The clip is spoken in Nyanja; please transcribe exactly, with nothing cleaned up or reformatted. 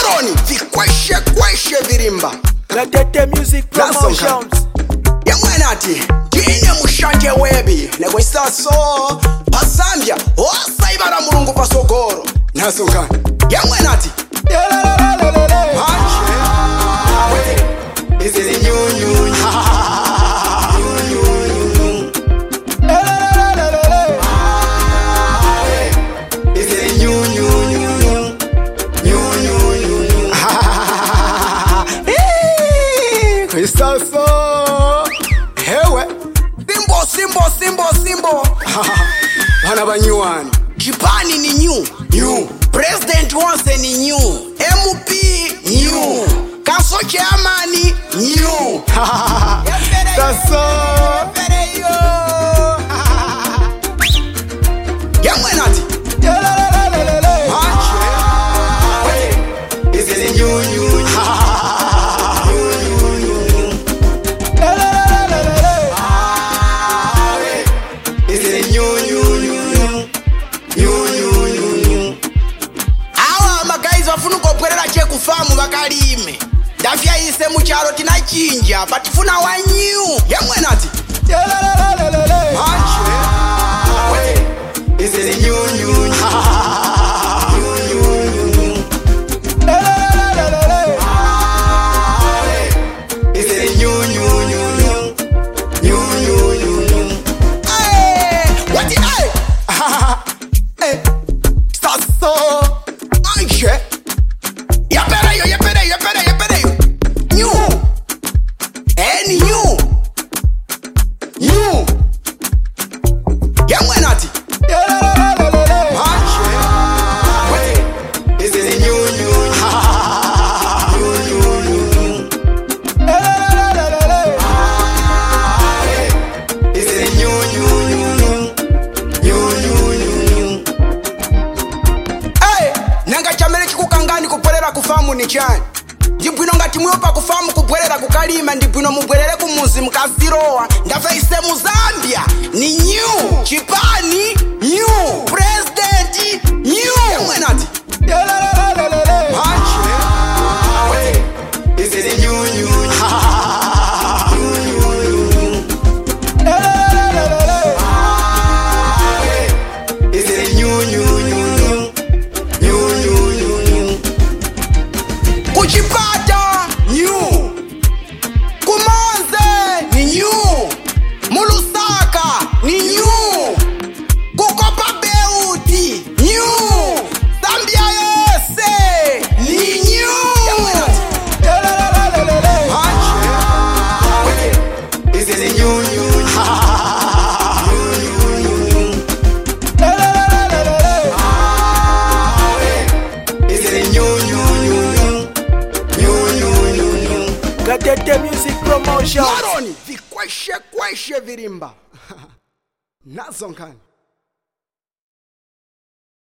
Maroni vikweshe kweshe virimba Gatete Music Promotions. Yamwenati Dine mushanje webi Negwesaso Pasambia Osaibara mulungu pasogoro Nasongana Yamwenati Manche This is a new new Saso hewe Simbo simbo simbo simbo Bana banyuani Jipani ni new New President Wanse ni new M P new Kaso Chairman new Saso Yamwenati This is a new new kufamu bakalime Dafya ise mucharo tinachinja patifuna wa new Yamwenati Manche This is a new new This is a new new new new Hey what the hey Hey Saso Manche Yapereyo, yapereyo, yapereyo, yapereyo New Any new New Yamwenati Manche This is a new new This is a new new Hey Nanga chamele chikukangani kupolera kufamu ni chani Ndibwino ngati mwepa kufamu kupolera kukalima Ndibwino mubwelele kumuzi mkazirowa Ndafa ise Muzambia ni new Chipani new President new Yamwenati Manche This is a new new This is a new new Kuchipata new Kumonze ni new Mulusaka ni new Kukopa Beuti new Zambia yose ni new This is a new new This is a new new Gatete Music Promotions. Maroni vikweshe kweshe virimba Nazonkani